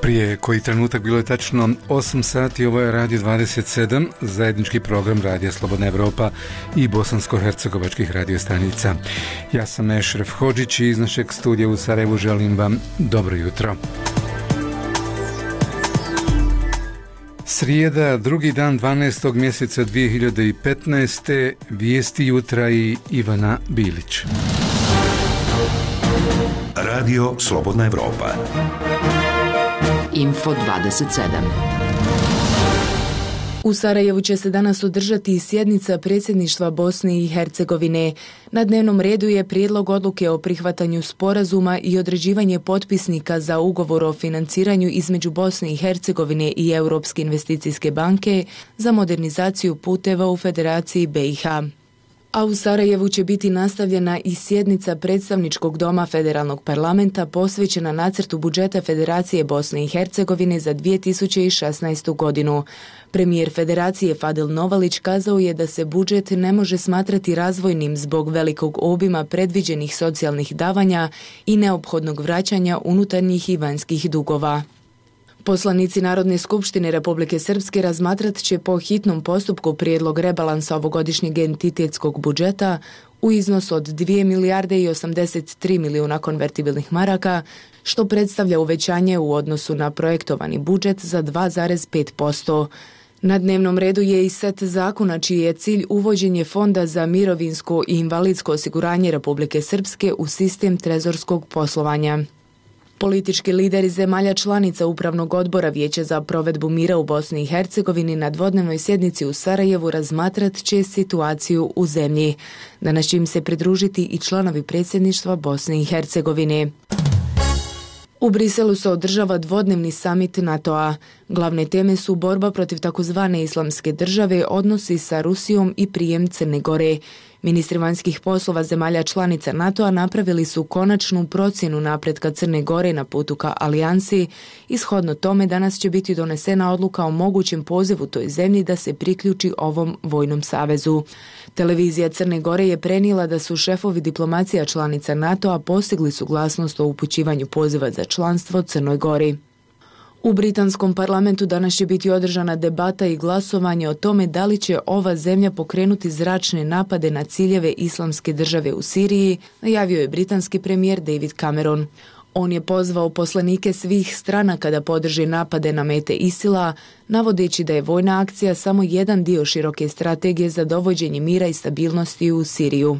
Prije koji trenutak bilo je tačno 8 sati, ovo je Radio 27, zajednički program Radija Slobodna Evropa i bosansko-hercegovačkih radiostanica. Ja sam Ešref Hodžić i iz našeg studija u Sarajevu želim vam dobro jutro. Srijeda, drugi dan 12. mjeseca 2015. Vijesti jutra i Ivana Bilić. Radio Slobodna Evropa. Info 27. U Sarajevu će se danas održati sjednica predsjedništva Bosne i Hercegovine. Na dnevnom redu je prijedlog odluke o prihvatanju sporazuma i određivanje potpisnika za ugovor o financiranju između Bosne i Hercegovine i Europske investicijske banke za modernizaciju puteva u Federaciji BiH. A u Sarajevu će biti nastavljena i sjednica predstavničkog doma Federalnog parlamenta posvećena nacrtu budžeta Federacije Bosne i Hercegovine za 2016. godinu. Premijer Federacije Fadil Novalić kazao je da se budžet ne može smatrati razvojnim zbog velikog obima predviđenih socijalnih davanja i neophodnog vraćanja unutarnjih i vanjskih dugova. Poslanici Narodne skupštine Republike Srpske razmatrat će po hitnom postupku prijedlog rebalansa ovogodišnjeg entitetskog budžeta u iznosu od 2 milijarde i 83 milijuna konvertibilnih maraka, što predstavlja uvećanje u odnosu na projektovani budžet za 2,5%. Na dnevnom redu je i set zakona čiji je cilj uvođenje Fonda za mirovinsko i invalidsko osiguranje Republike Srpske u sistem trezorskog poslovanja. Politički lideri zemalja članica Upravnog odbora Vijeća za provedbu mira u Bosni i Hercegovini na dvodnevnoj sjednici u Sarajevu razmatrat će situaciju u zemlji. Danas će im se pridružiti i članovi predsjedništva Bosne i Hercegovine. U Briselu se održava dvodnevni samit NATO-a. Glavne teme su borba protiv takozvane islamske države, odnosi sa Rusijom i prijem Crne Gore. Ministri vanjskih poslova zemalja članica NATO-a napravili su konačnu procjenu napretka Crne Gore na putu ka alijansi i shodno tome danas će biti donesena odluka o mogućem pozivu toj zemlji da se priključi ovom vojnom savezu. Televizija Crne Gore je prenijela da su šefovi diplomacija članica NATO-a postigli suglasnost o upućivanju poziva za članstvo Crnoj Gori. U britanskom parlamentu danas će biti održana debata i glasovanje o tome da li će ova zemlja pokrenuti zračne napade na ciljeve islamske države u Siriji, najavio je britanski premijer David Cameron. On je pozvao poslanike svih stranaka da podrže napade na mete ISIL-a, navodeći da je vojna akcija samo jedan dio široke strategije za dovođenje mira i stabilnosti u Siriju.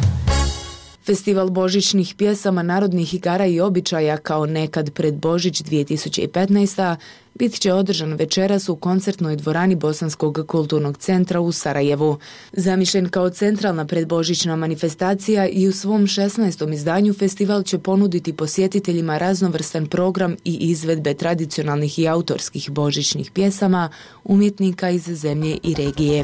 Festival božićnih pjesama, narodnih igara i običaja kao nekad pred Božić 2015. bit će održan večeras u koncertnoj dvorani Bosanskog kulturnog centra u Sarajevu. Zamišljen kao centralna predbožićna manifestacija i u svom 16. izdanju festival će ponuditi posjetiteljima raznovrstan program i izvedbe tradicionalnih i autorskih božićnih pjesama umjetnika iz zemlje i regije.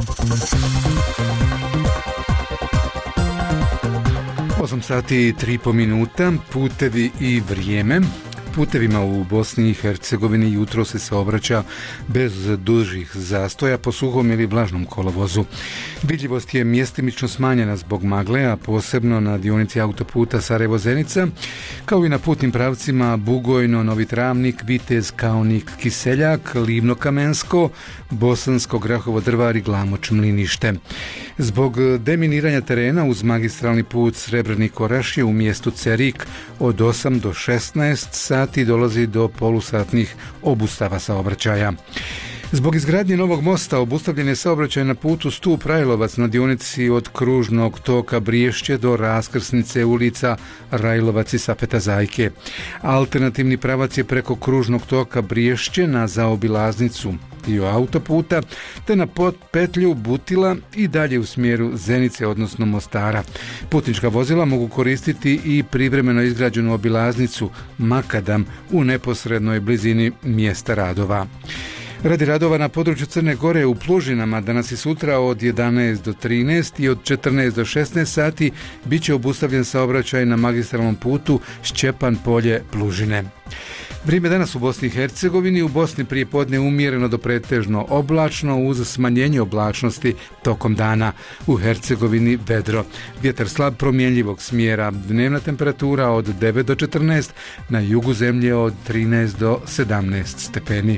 8 sati i 3,5 minuta, putevi i vrijeme. Putevima u Bosni i Hercegovini jutro se saobraća bez dužih zastoja po suhom ili vlažnom kolovozu. Vidljivost je mjestimično smanjena zbog magle, a posebno na dionici autoputa Sarajevo-Zenica, kao i na putnim pravcima Bugojno, Novi Travnik, Vitez, Kaonik, Kiseljak, Livno-Kamensko, Bosansko, Grahovo, Drvar, Glamoč, Mlinište. Zbog deminiranja terena uz magistralni put Srebrnik-Orašje u mjestu Cerik od 8 do 16 sati dolazi do polusatnih obustava saobraćaja. Zbog izgradnje novog mosta obustavljen je saobraćaj na putu Stup-Rajlovac na dionici od kružnog toka Briješće do raskrsnice ulica Rajlovac i Sapeta Zajke. Alternativni pravac je preko kružnog toka Briješće na zaobilaznicu dio autoputa, te na petlju Butila i dalje u smjeru Zenice, odnosno Mostara. Putnička vozila mogu koristiti i privremeno izgrađenu obilaznicu Makadam u neposrednoj blizini mjesta radova. Radi radova na području Crne Gore u Plužinama danas i sutra od 11 do 13 i od 14 do 16 sati bit će obustavljen saobraćaj na magistralnom putu Šćepan Polje Plužine. Vrijeme danas u Bosni i Hercegovini. U Bosni prije podne umjereno do pretežno oblačno uz smanjenje oblačnosti tokom dana. U Hercegovini vedro. Vjetar slab promjenjivog smjera. Dnevna temperatura od 9 do 14, na jugu zemlje od 13 do 17 stepeni.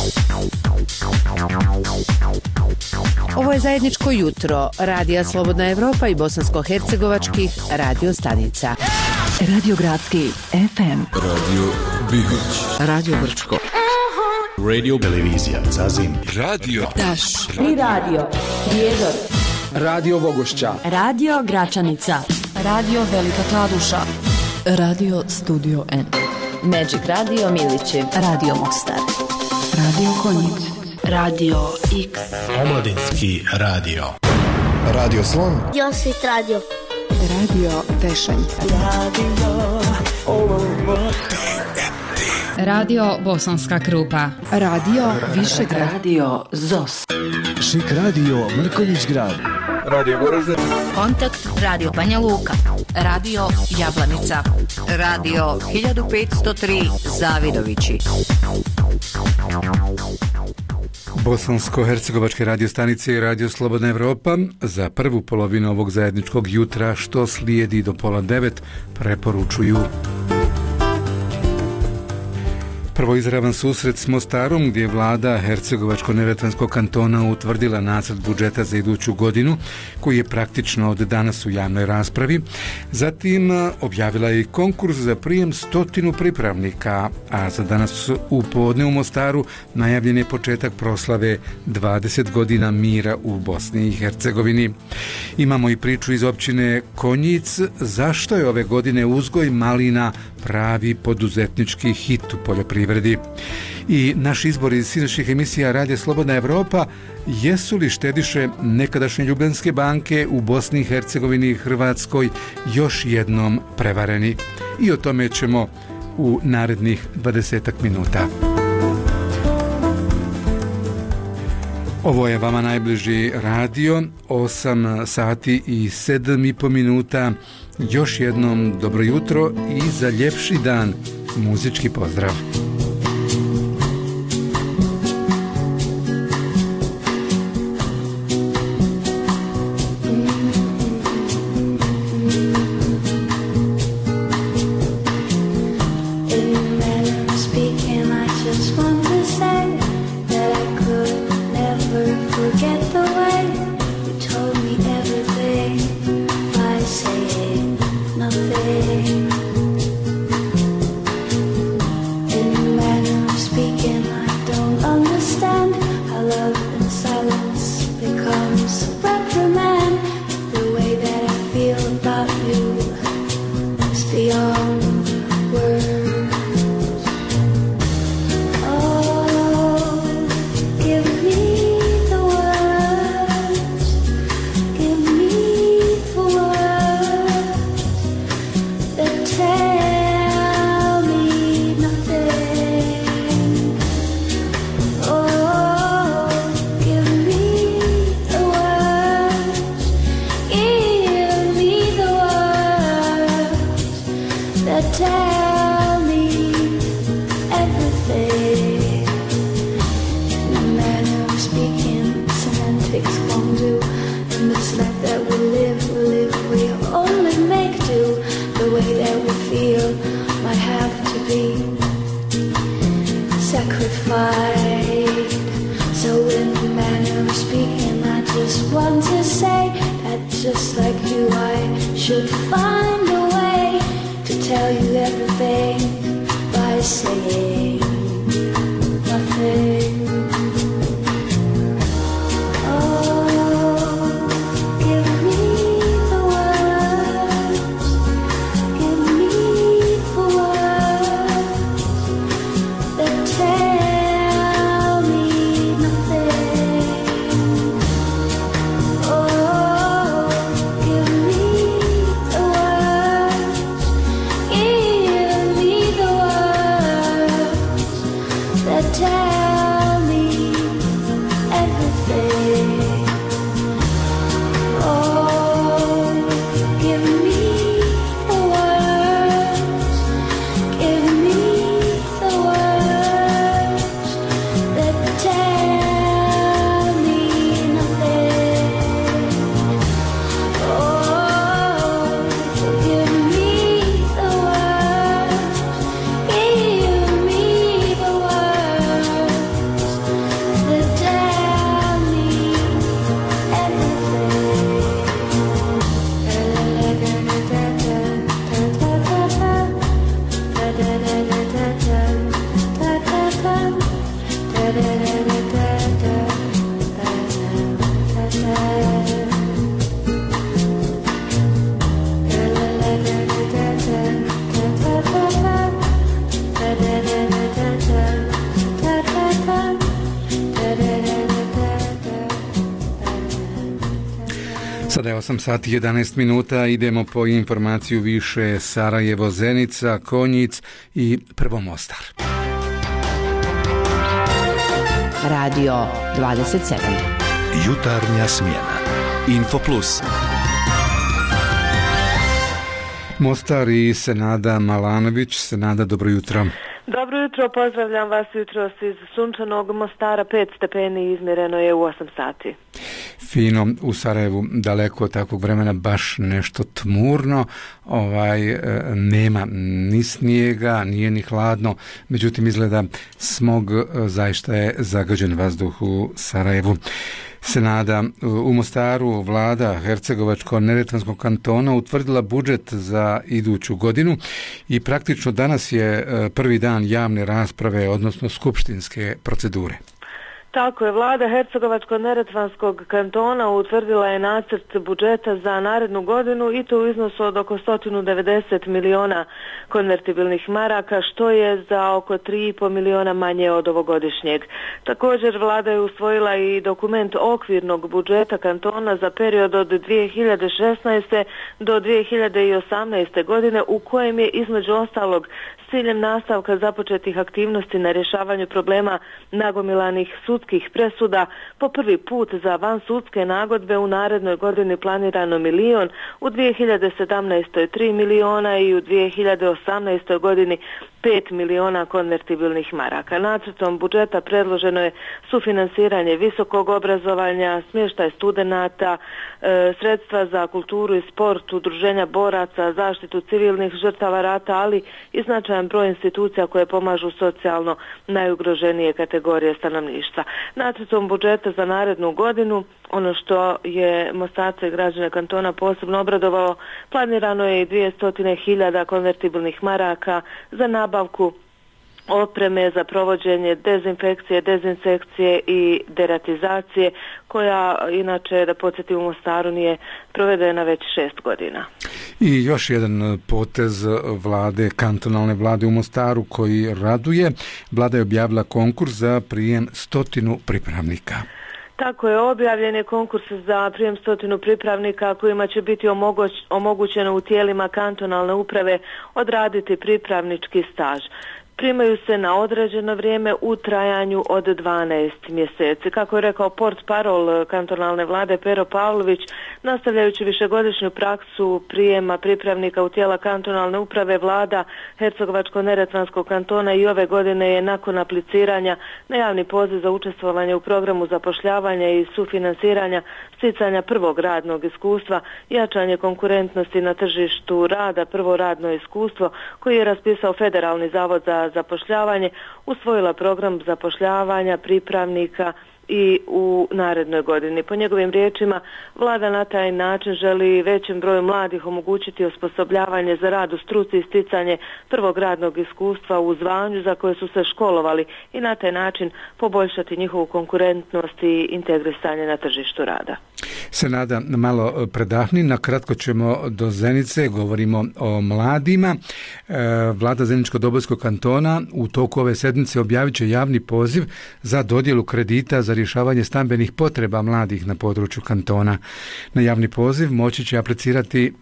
Ovo je zajedničko jutro Radija Slobodna Evropa i bosansko-hercegovačkih radio stanica. Radio Gradski FM, Radio Bihoć, Radio Brčko, Radio Televizija Zazim, Radio Daš i Radio Prijedor, Radio Vogošća, Radio Gračanica, Radio Velika Kladuša, Radio Studio N, Magic Radio Milići, Radio Mostar, Radio Konjic, Radio X, Omladinski radio, Radio Slon, Josit Radio, Radio Tešanj, Radio Bosanska Krupa, Radio Višegrad, Radio ZOS, Šik Radio Mrkonjić Grad, Radio Goražde, Kontakt Radio Banja Luka, Radio Jablanica, Radio 1503 Zavidovići. Bosansko-hercegovačke radio stanice i Radio Slobodna Evropa za prvu polovinu ovog zajedničkog jutra što slijedi do 8:30 preporučuju. Prvo izravan susret s Mostarom gdje je vlada Hercegovačko-neretvanskog kantona utvrdila nacrt budžeta za iduću godinu koji je praktično od danas u javnoj raspravi. Zatim objavila je i konkurs za prijem 100 pripravnika, a za danas u podne u Mostaru najavljen je početak proslave 20 godina mira u Bosni i Hercegovini. Imamo i priču iz općine Konjic zašto je ove godine uzgoj malina pravi poduzetnički hit u poljoprivredi. I naš izbor iz sinoćnih emisija Radija Slobodna Evropa, jesu li štediše nekadašnje Ljubljanske banke u Bosni i Hercegovini i Hrvatskoj još jednom prevareni? I o tome ćemo u narednih 20 minuta. Ovo je vama najbliži radio, 8 sati i 7,5 minuta. Još jednom dobro jutro i za ljepši dan muzički pozdrav. and Sada je 8 sati 11 minuta, idemo po informaciju više Sarajevo, Zenica, Konjic i prvo Mostar. Radio 27. Jutarnja smjena. Info Plus. Mostar i Senada Malanović. Senada, dobro jutro. Dobro jutro, pozdravljam vas jutros iz sunčanog Mostara, 5 stepeni izmjereno je u 8 sati. Fino, u Sarajevu daleko od takvog vremena baš nešto tmurno, nema ni snijega, nije ni hladno, međutim izgleda smog, zaista je zagađen vazduh u Sarajevu. Senada, u Mostaru vlada Hercegovačko-neretvanskog kantona utvrdila budžet za iduću godinu i praktično danas je prvi dan javne rasprave, odnosno skupštinske procedure. Tako je, vlada Hercegovačko-neretvanskog kantona utvrdila je nacrt budžeta za narednu godinu i to u iznosu od oko 190 miliona konvertibilnih maraka, što je za oko 3,5 miliona manje od ovogodišnjeg. Također vlada je usvojila i dokument okvirnog budžeta kantona za period od 2016. do 2018. godine u kojem je između ostalog s ciljem nastavka započetih aktivnosti na rješavanju problema nagomilanih sudskih presuda po prvi put za vansudske nagodbe u narednoj godini planirano 1 milion, u 2017. 3 miliona i u 2018. godini 5 miliona konvertibilnih maraka. Nacrtom budžeta predloženo je sufinansiranje visokog obrazovanja, smještaj studenata, sredstva za kulturu i sport, udruženja boraca, zaštitu civilnih žrtava rata, ali i značajan broj institucija koje pomažu socijalno najugroženije kategorije stanovništva. Nacrtom budžeta za narednu godinu, ono što je Mostarce i građane kantona posebno obradovalo, planirano je i 200.000 konvertibilnih maraka za nabavku opreme za provođenje dezinfekcije, dezinsekcije i deratizacije, koja inače, da podsjetim, u Mostaru nije provedena već 6 godina. I još jedan potez vlade, kantonalne vlade u Mostaru koji raduje. Vlada je objavila konkurs za prijem 100 pripravnika. Tako je, objavljen je konkurs za prijem 100 pripravnika kojima će biti omogućeno u tijelima kantonalne uprave odraditi pripravnički staž. Primaju se na određeno vrijeme u trajanju od 12 mjeseci. Kako je rekao portparol kantonalne vlade Pero Pavlović, nastavljajući višegodišnju praksu prijema pripravnika u tijela kantonalne uprave, vlada Hercegovačko-neretvanskog kantona i ove godine je nakon apliciranja na javni poziv za učestvovanje u programu zapošljavanja i sufinansiranja sticanja prvog radnog iskustva, jačanje konkurentnosti na tržištu rada, prvo radno iskustvo koji je raspisao Federalni zavod za zapošljavanje, usvojila program zapošljavanja pripravnika i u narednoj godini. Po njegovim riječima, vlada na taj način želi većem broju mladih omogućiti osposobljavanje za rad u struci i sticanje prvog radnog iskustva u zvanju za koje su se školovali i na taj način poboljšati njihovu konkurentnost i integrisanje na tržištu rada. Senada, malo predahni, na kratko ćemo do Zenice, govorimo o mladima. Vlada Zeničko-Dobojskog kantona u toku ove sedmice objavit će javni poziv za dodjelu kredita za rješavanje stambenih potreba mladih na području kantona. Na javni poziv moći će aplicirati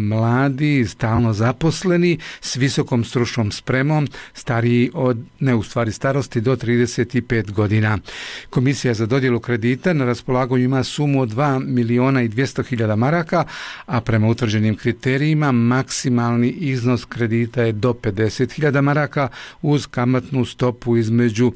mladi, stalno zaposleni, s visokom stručnom spremom, stariji od, starosti do 35 godina. Komisija za dodjelu kredita na raspolaganju ima sumu od 2.200.000 maraka, a prema utvrđenim kriterijima maksimalni iznos kredita je do 50.000 maraka uz kamatnu stopu između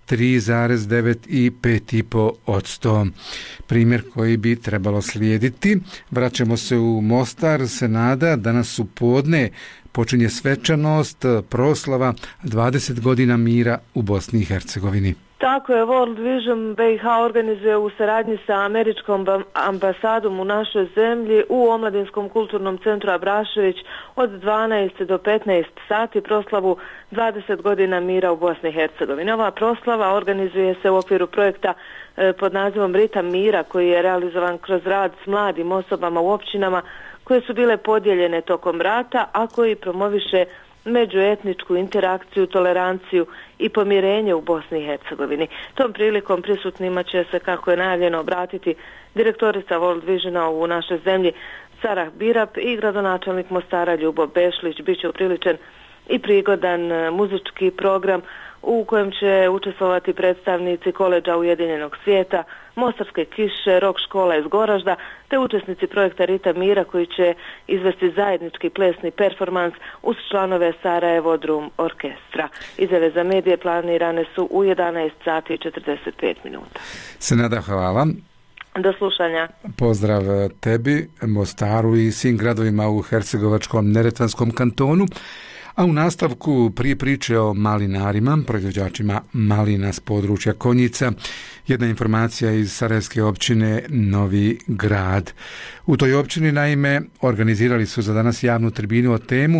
3,9 i 5,5%. Primjer koji bi trebalo slijediti. Vraćamo se u Mostar. Senada, danas u podne počinje svečanost proslava 20 godina mira u Bosni i Hercegovini. Tako je, World Vision BiH organizuje u saradnji sa Američkom ambasadom u našoj zemlji u Omladinskom kulturnom centru Abrašević od 12 do 15 sati proslavu 20 godina mira u Bosni i Hercegovini. Ova proslava organizuje se u okviru projekta pod nazivom Ritam mira koji je realizovan kroz rad s mladim osobama u općinama koje su bile podijeljene tokom rata, a koji promoviše međuetničku interakciju, toleranciju i pomirenje u Bosni i Hercegovini. Tom prilikom prisutnima će se, kako je najavljeno, obratiti direktorica World Visiona u našoj zemlji Sarah Birap i gradonačelnik Mostara Ljubo Bešlić. Biće upriličen i prigodan muzički program u kojem će učestvovati predstavnici Koledža Ujedinjenog svijeta, Mostarske kiše, rock škola iz Goražda, te učesnici projekta Ritam mira koji će izvesti zajednički plesni performans uz članove Sarajevo Drum orkestra. Izjave za medije planirane su u 11 sati i 45 minuta. Senada, hvala. Do slušanja. Pozdrav tebi, Mostaru i svim gradovima u Hercegovačkom Neretvanskom kantonu. A u nastavku prije priče o malinarima, proizvođačima malina s područja Konjica, jedna informacija iz sarajevske općine Novi Grad. U toj općini, naime, organizirali su za danas javnu tribinu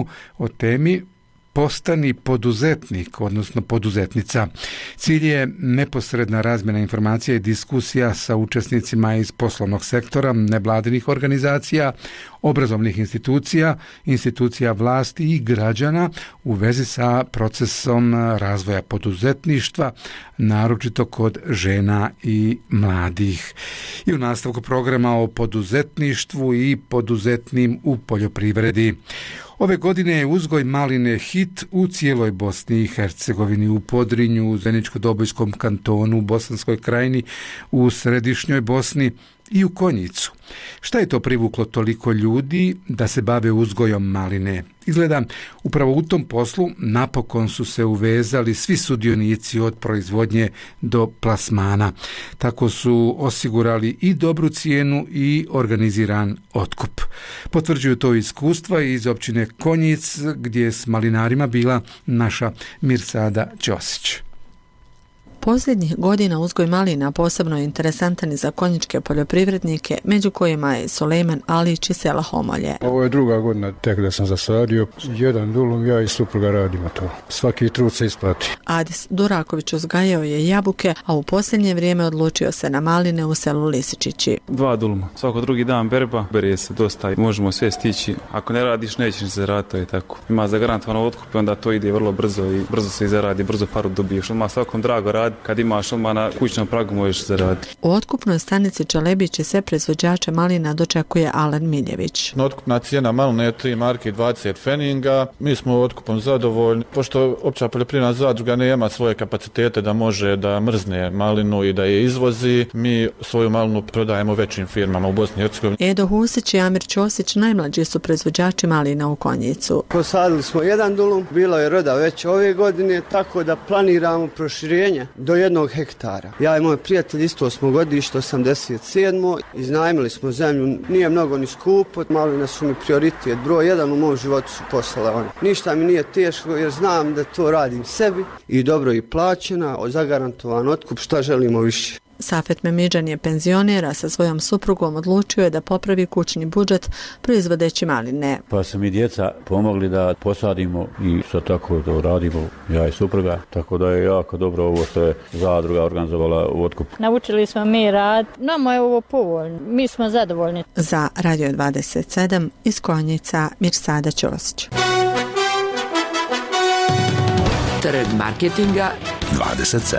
o temi Postani poduzetnik, odnosno poduzetnica. Cilj je neposredna razmjena informacija i diskusija sa učesnicima iz poslovnog sektora, nevladinih organizacija, obrazovnih institucija, institucija vlasti i građana u vezi sa procesom razvoja poduzetništva, naročito kod žena i mladih. I u nastavku programa o poduzetništvu i poduzetnim u poljoprivredi. Ove godine je uzgoj maline hit u cijeloj Bosni i Hercegovini, u Podrinju, u Zeničko-Dobojskom kantonu, u Bosanskoj krajini, u središnjoj Bosni i u Konjicu. Šta je to privuklo toliko ljudi da se bave uzgojom maline? Izgleda, upravo u tom poslu napokon su se uvezali svi sudionici od proizvodnje do plasmana. Tako su osigurali i dobru cijenu i organiziran otkup. Potvrđuju to iskustva iz općine Konjic, gdje je s malinarima bila naša Mirsada Ćosić. Posljednjih godina uzgoj malina posebno je interesantan i za konjičke poljoprivrednike, među kojima je Sulejman Alić i sela Homolje. Ovo je druga godina tek da sam zasadio. Jedan dulum, ja i supruga radimo to. Svaki trud se isplati. Adis Duraković uzgajao je jabuke, a u posljednje vrijeme odlučio se na maline u selu Lisičići. 2 duluma. Svako drugi dan berba, bere se dosta i možemo sve stići. Ako ne radiš, nećeš se zaraditi, i tako. Ima zagarantovano otkup i onda to ide vrlo brzo i brzo se zaradi, brzo paru dobiješ. Odmah svakom drago radi. Kad imaš odmah na kućnom pragu možeš zaraditi. U otkupnoj stanici Čelebić i sve proizvođače malina dočekuje Alen Miljević. Otkupna cijena maline je 3 marke i 20 feninga. Mi smo otkupom zadovoljni. Pošto opća poljoprivredna zadruga nema svoje kapacitete da može da mrzne malinu i da je izvozi, mi svoju malinu prodajemo većim firmama u Bosni i Hercegovini. Edo Husić i Amir Ćosić najmlađi su proizvođači malina u Konjicu. Posadili smo 1 dulum, bilo je roda već ove godine, tako da planiramo proširenje do 1 hektara. Ja i moj prijatelj isto smo godište 87. Iznajmili smo zemlju, nije mnogo ni skupo, malina su mi prioritet, broj 1 u mom životu su poslale one. Ništa mi nije teško jer znam da to radim sebi i dobro i plaćena, zagarantovan otkup, šta želimo više. Safet Memidžan je penzioner, a sa svojom suprugom odlučio je da popravi kućni budžet proizvodeći maline. Pa su mi djeca pomogli da posadimo i što tako da radimo, ja i supruga. Tako da je jako dobro ovo što je zadruga organizovala u otkup. Naučili smo mi rad, nama je ovo povoljno, mi smo zadovoljni. Za Radio 27 iz Konjica Mirsada Ćosić. Trg marketinga 27.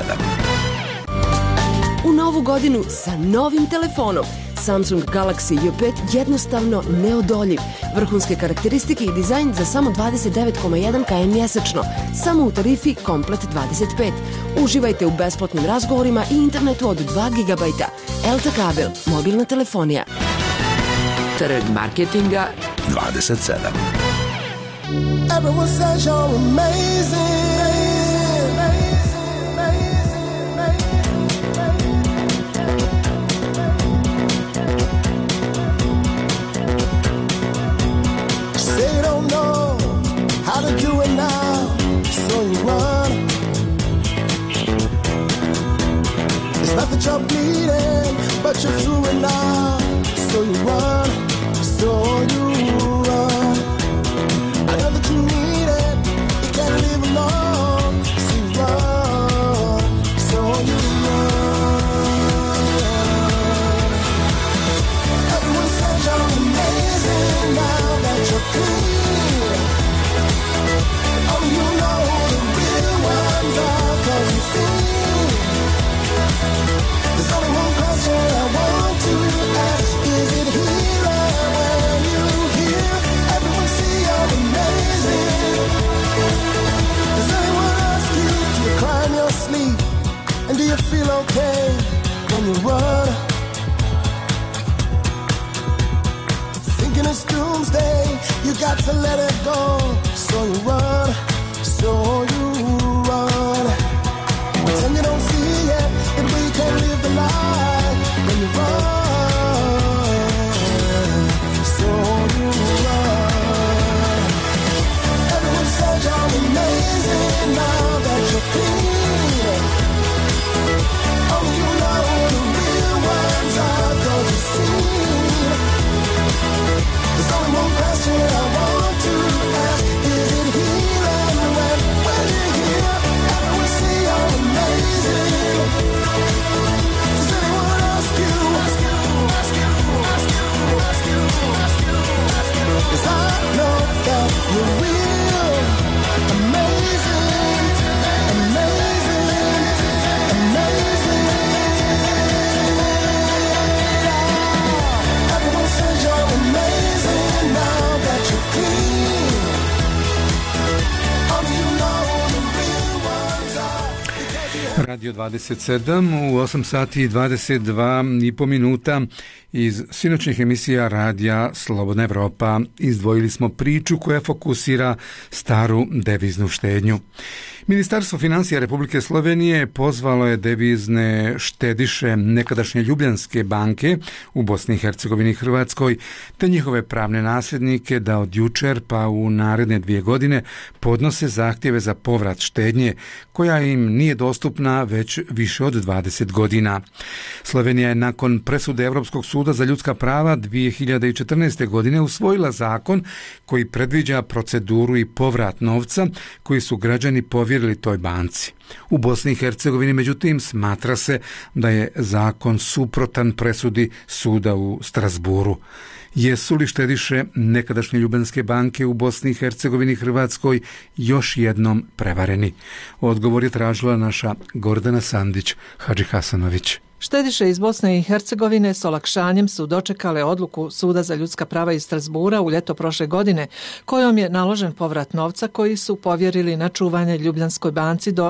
U novu godinu sa novim telefonom. Samsung Galaxy J5 jednostavno neodoljiv. Vrhunske karakteristike i dizajn za samo 29,1 km mjesečno. Samo u tarifi Komplet 25. Uživajte u besplatnim razgovorima i internetu od 2 GB. Elta kabel, mobilna telefonija. Trg marketinga 27. Everyone says you're amazing. Do it now, so you run. that you're bleeding, but you're through it now. So you run, so you run. I know that you need it, you can't live alone. So you run, so you run. Everyone says you're amazing now that you're clean. Only you know who the real ones are, 'cause you see. There's only one question I want to ask. Is it here when you hear everyone say you're amazing? Does anyone ask you, do you cry in your sleep? And do you feel okay when you run? Thinking it's doomsday, you got to let it go. So you run, so you run. Pretend you don't see it, that we can't live the lie when you run, so you run. Everyone says you're amazing now that you're clean. Only you know who the real ones are, 'cause you see. There's only one question I want to ask. Is it healing when you hear everyone say you're amazing? Does anyone ask you? 'Cause I know that you're real. Amazing, amazing, amazing. Everyone says you're amazing now that you're clean. Only you know the real ones are. Radio 27 u 8 sati i 22,5 minuta iz sinoćnih emisija Radija Slobodna Evropa izdvojili smo priču koja fokusira staru deviznu štednju. Ministarstvo financija Republike Slovenije pozvalo je devizne štediše nekadašnje Ljubljanske banke u Bosni i Hercegovini i Hrvatskoj te njihove pravne nasljednike da od jučer pa u naredne 2 godine podnose zahtjeve za povrat štednje koja im nije dostupna već više od 20 godina. Slovenija je nakon presude Europskog suda za ljudska prava 2014. godine usvojila zakon koji predviđa proceduru i povrat novca koji su građani povjerili toj banci. U Bosni i Hercegovini, međutim, smatra se da je zakon suprotan presudi suda u Strasburu. Jesu li štediše nekadašnje Ljubljanske banke u Bosni i Hercegovini i Hrvatskoj još jednom prevareni? Odgovor je tražila naša Gordana Sandić Hadžihasanović. Štediše iz Bosne i Hercegovine s olakšanjem su dočekale odluku Suda za ljudska prava iz Strasbura u ljeto prošle godine, kojom je naložen povrat novca koji su povjerili na čuvanje Ljubljanskoj banci do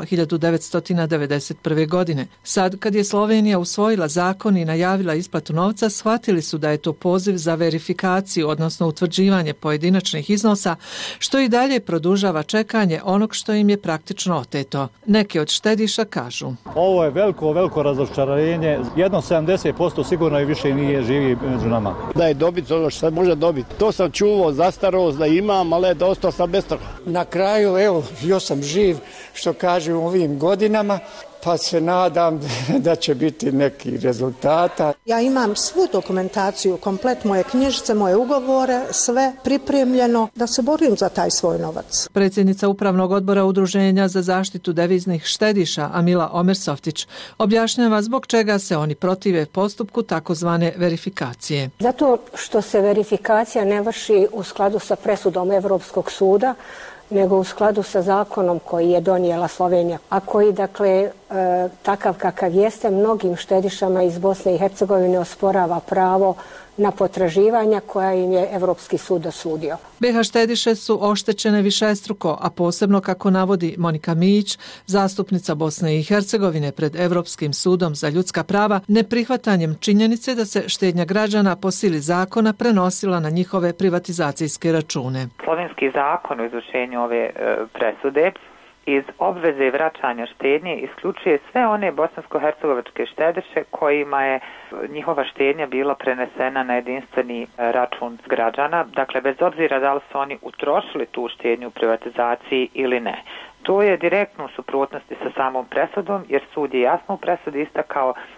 1991. godine. Sad, kad je Slovenija usvojila zakon i najavila isplatu novca, shvatili su da je to poziv za verifikaciju, odnosno utvrđivanje pojedinačnih iznosa, što i dalje produžava čekanje onog što im je praktično oteto. Neki od štediša kažu: Ovo je veliko razočarenje. Jedno 70% sigurno i više nije živi među nama. Da je dobiti ono što sad može dobiti. To sam čuvao za starost da imam, ali da ostao sam bez toga. Na kraju, evo, još sam živ, što kažem, u ovim godinama, pa se nadam da će biti neki rezultata. Ja imam svu dokumentaciju, komplet moje knjižice, moje ugovore, sve pripremljeno da se borim za taj svoj novac. Predsjednica Upravnog odbora Udruženja za zaštitu deviznih štediša Amila Omersoftić objašnjava zbog čega se oni protive postupku takozvane verifikacije. Zato što se verifikacija ne vrši u skladu sa presudom Europskog suda, nego u skladu sa zakonom koji je donijela Slovenija, a koji, dakle, takav kakav jeste, mnogim štedišama iz Bosne i Hercegovine osporava pravo na potraživanja koja im je Europski sud dosudio. BiH štediše su oštećene višestruko, a posebno, kako navodi Monika Mijić, zastupnica Bosne i Hercegovine pred Europskim sudom za ljudska prava, neprihvatanjem činjenice da se štednja građana po sili zakona prenosila na njihove privatizacijske račune. Slovenski zakon o izvršenju ove presude iz obveze vraćanja štednje isključuje sve one bosansko-hercegovačke štediše kojima je njihova štednja bila prenesena na jedinstveni račun građana, dakle bez obzira da li su oni utrošili tu štednju u privatizaciji ili ne. To je direktno u suprotnosti sa samom presudom, jer sud je jasno u presudi istakao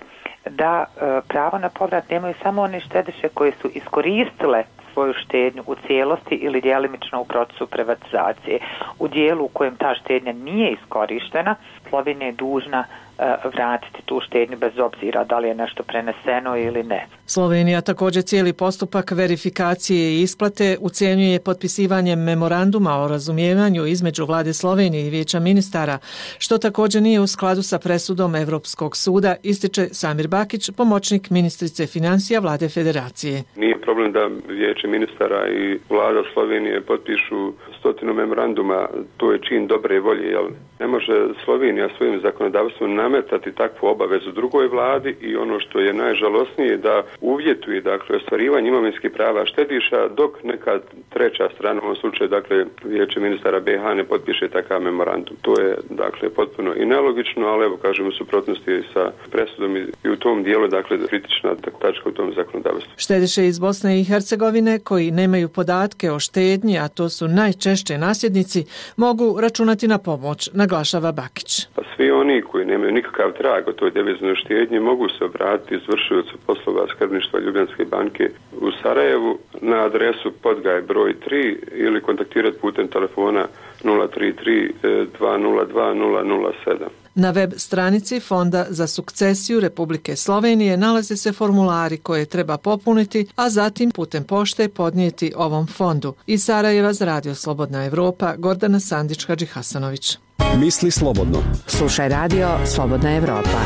da pravo na povrat nemaju samo one štediše koje su iskoristile svoju štednju u cijelosti ili djelimično u procesu privatizacije. U dijelu u kojem ta štednja nije iskorištena, Slovenija je dužna vratiti tu štednju bez obzira da li je nešto preneseno ili ne. Slovenija također cijeli postupak verifikacije i isplate ucijenjuje potpisivanjem memoranduma o razumijevanju između Vlade Slovenije i Vijeća ministara, što također nije u skladu sa presudom Evropskog suda, ističe Samir Bakić, pomoćnik ministrice financija Vlade Federacije. Nije problem da Vijeće ministara i Vlada Slovenije potpišu 100 memoranduma, to je čin dobre volje, jel? Ne može Slovenija svojim zakonodavstvom nametati takvu obavezu drugoj vladi i ono što je najžalosnije da uvjetuje ostvarivanje imovinskih prava štediša dok neka treća strana, u ovom slučaju Vijeće ministara BiH ne potpiše takav memorandum. To je potpuno i nelogično, ali evo kažem u suprotnosti sa presudom i u tom dijelu kritična tačka u tom zakonodavstvu. Štediše iz Bosne i Hercegovine koji nemaju podatke o štednji, a to su najčešće nasljednici, mogu računati na pomoć, naglašava Bakić. Svi oni koji nemaju nikakav trag o toj deviznoj štednji mogu se obratiti izvršiocu poslova skrbništva Ljubljanske banke u Sarajevu na adresu Podgaj broj 3 ili kontaktirati putem telefona 033 202 007. Na web stranici Fonda za sukcesiju Republike Slovenije nalaze se formulari koje treba popuniti, a zatim putem pošte podnijeti ovom fondu. Iz Sarajeva za Radio Slobodna Evropa, Gordana Sandić-Hadžihasanović. Misli slobodno. Slušaj Radio Slobodna Evropa.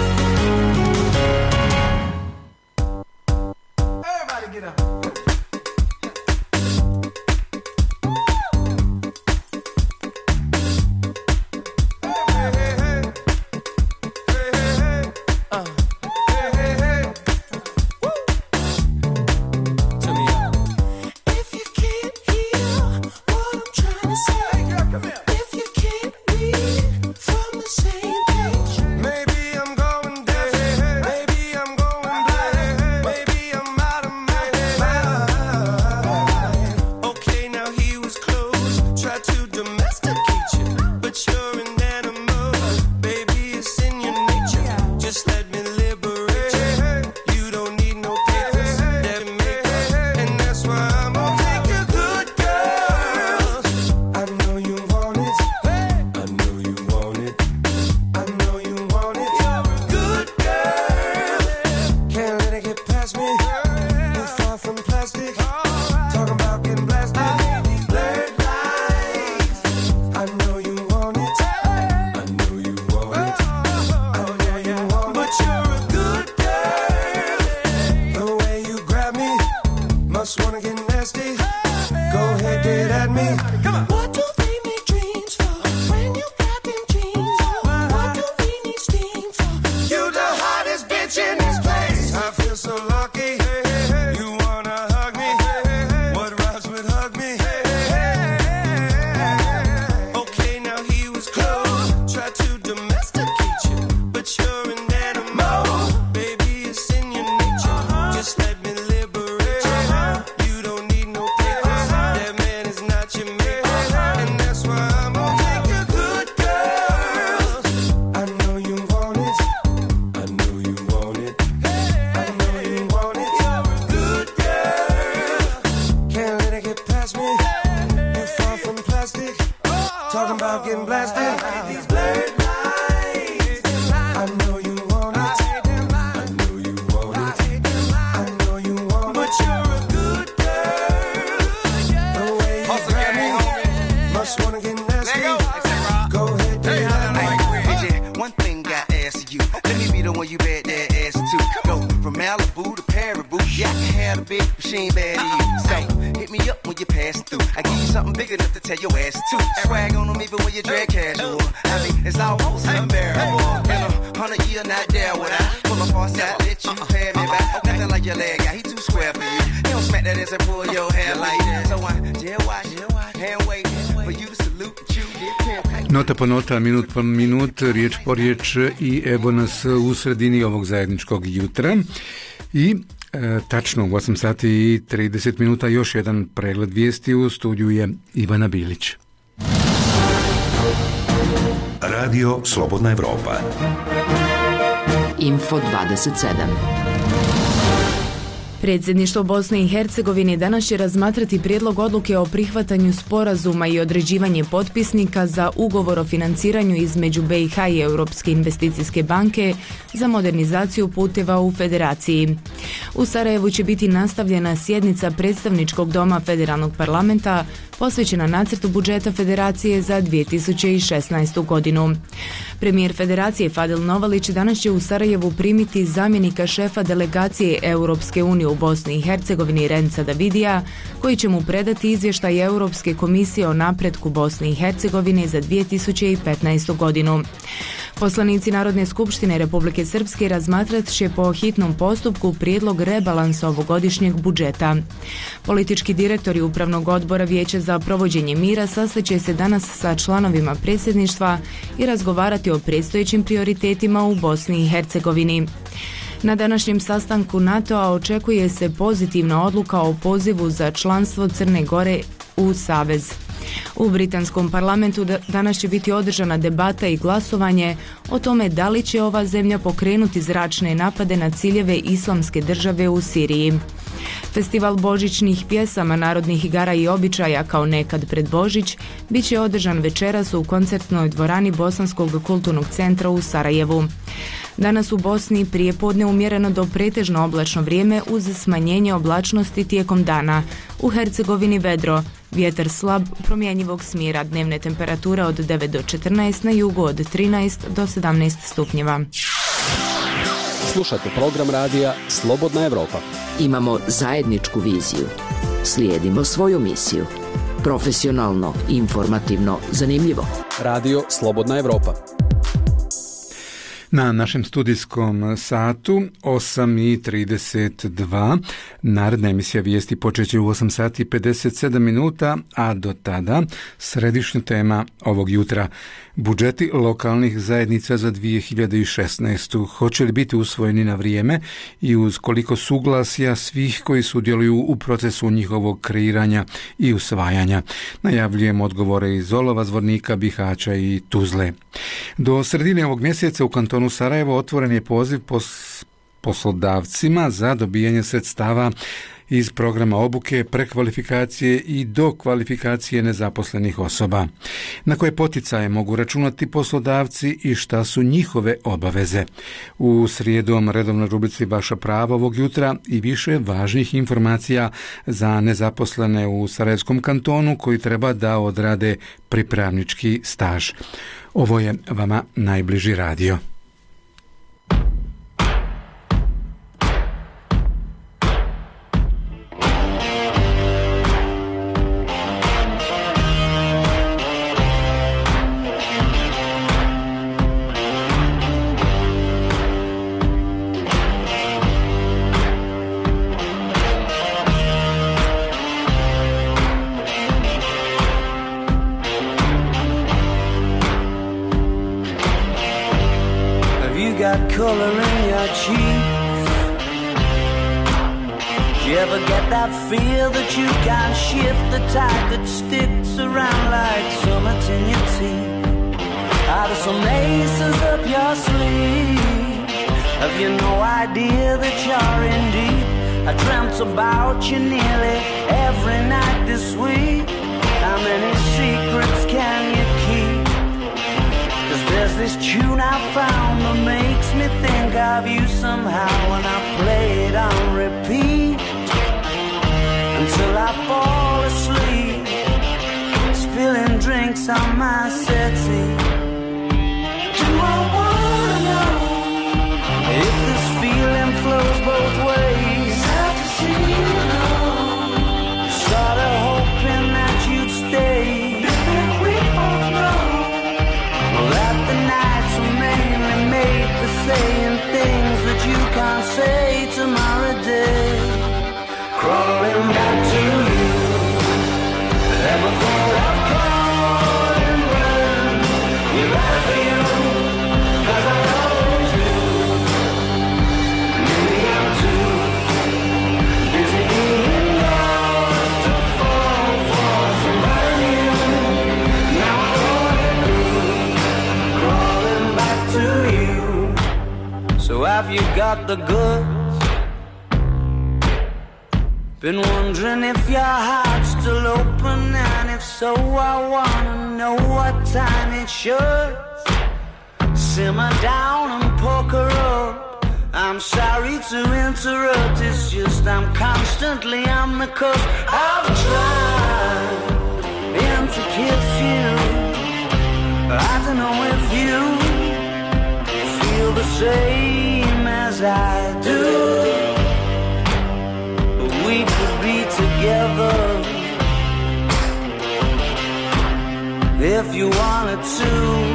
Nota po nota, minut po minut, riječ po riječ i evo nas u sredini ovog zajedničkog jutra i tačno u 8 sati i 30 minuta još jedan pregled vijesti. U studiju je Ivana Bilić. Radio Slobodna Evropa. Info 27. Predsjedništvo Bosne i Hercegovine danas će razmatrati prijedlog odluke o prihvatanju sporazuma i određivanje potpisnika za ugovor o financiranju između BiH i Europske investicijske banke za modernizaciju puteva u Federaciji. U Sarajevu će biti nastavljena sjednica predstavničkog doma Federalnog parlamenta posvećena nacrtu budžeta Federacije za 2016. godinu. Premijer Federacije Fadil Novalić danas će u Sarajevu primiti zamjenika šefa delegacije Europske unije u Bosni i Hercegovini Renca Davidija, koji će mu predati izvještaj Europske komisije o napretku Bosne i Hercegovine za 2015. godinu. Poslanici Narodne skupštine Republike Srpske razmatrat će po hitnom postupku prijedlog rebalansa ovogodišnjeg budžeta. Politički direktori Upravnog odbora Vijeća za provođenje mira sastaće se danas sa članovima predsjedništva i razgovarati o predstojećim prioritetima u Bosni i Hercegovini. Na današnjem sastanku NATO-a očekuje se pozitivna odluka o pozivu za članstvo Crne Gore u Savez. U britanskom parlamentu danas će biti održana debata i glasovanje o tome da li će ova zemlja pokrenuti zračne napade na ciljeve Islamske države u Siriji. Festival božićnih pjesama, narodnih igara i običaja kao nekad pred Božić bit će održan večeras u koncertnoj dvorani Bosanskog kulturnog centra u Sarajevu. Danas u Bosni prijepodne umjereno do pretežno oblačno vrijeme uz smanjenje oblačnosti tijekom dana. U Hercegovini vedro, vjetar slab, promjenjivog smjera, dnevne temperature od 9 do 14, na jugu od 13 do 17 stupnjeva. Slušajte program radija Slobodna Evropa. Imamo zajedničku viziju. Slijedimo svoju misiju. Profesionalno, informativno, zanimljivo. Radio Slobodna Evropa. Na našem studijskom satu 8:32. Naredna emisija vijesti počeće u 8:57, a do tada središnja tema ovog jutra. Budžeti lokalnih zajednica za 2016. Hoće li biti usvojeni na vrijeme i uz koliko suglasja svih koji sudjeluju u procesu njihovog kreiranja i usvajanja? Najavljujem odgovore iz Olova, Zvornika, Bihaća i Tuzle. Do sredine ovog mjeseca u kantonu Sarajevo otvoren je poziv poslodavcima za dobijanje sredstava iz programa obuke, prekvalifikacije i dokvalifikacije nezaposlenih osoba. Na koje poticaje mogu računati poslodavci i šta su njihove obaveze? U srijedom redovnoj rubrici Vaša prava ovog jutra i više važnih informacija za nezaposlene u Sarajevskom kantonu koji treba da odrade pripravnički staž. Ovo je vama najbliži radio. Color in your cheeks. Do you ever get that feel that you can't shift, the tide that sticks around like summits in your teeth? Are there some aces up your sleeve? Have you no idea that you're in deep? I dreamt about you nearly every night this week. How many secrets can you keep? 'Cause there's this tune I found that makes me think of you somehow when I play it on repeat until I fall asleep, spilling drinks on my settee. Do I wanna know if this feeling flows both ways? Have to see you know. Sorta hoping that you'd stay. We both know that the nights were mainly made for saying things that you can't say tomorrow day. Crawling back to you, ever thought of calling where got the goods. Been wondering if your heart's still open, and if so, I wanna know what time it should. Simmer down and poker up. I'm sorry to interrupt, it's just I'm constantly on the cusp. I've tried to kiss you. I don't know if you feel the same as I do. We could be together if you wanted to.